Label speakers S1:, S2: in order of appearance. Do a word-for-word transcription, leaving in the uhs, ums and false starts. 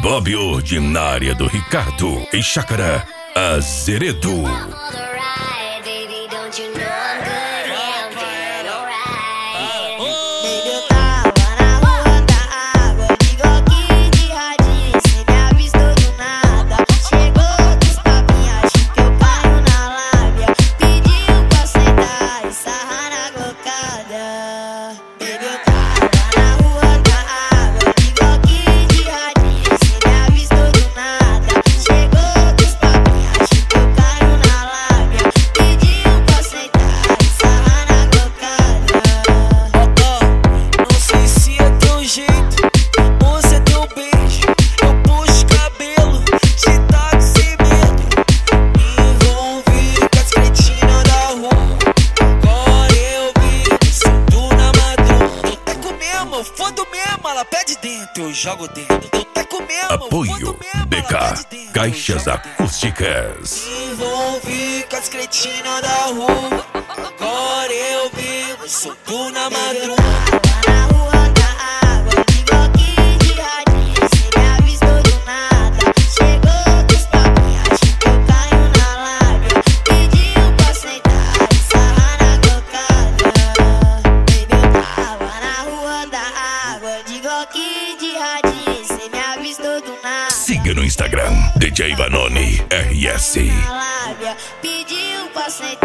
S1: Bob Ordinária do Ricardo e Chácara Azeredo.
S2: Eu jogo dentro, eu teco mesmo.
S1: Apoio B K Caixas Acústicas.
S2: Me envolvi com as cretinas da rua. Agora eu vivo solto na madruga.
S1: Siga no Instagram D J Vanoni R S.
S2: Pediu pra sentar.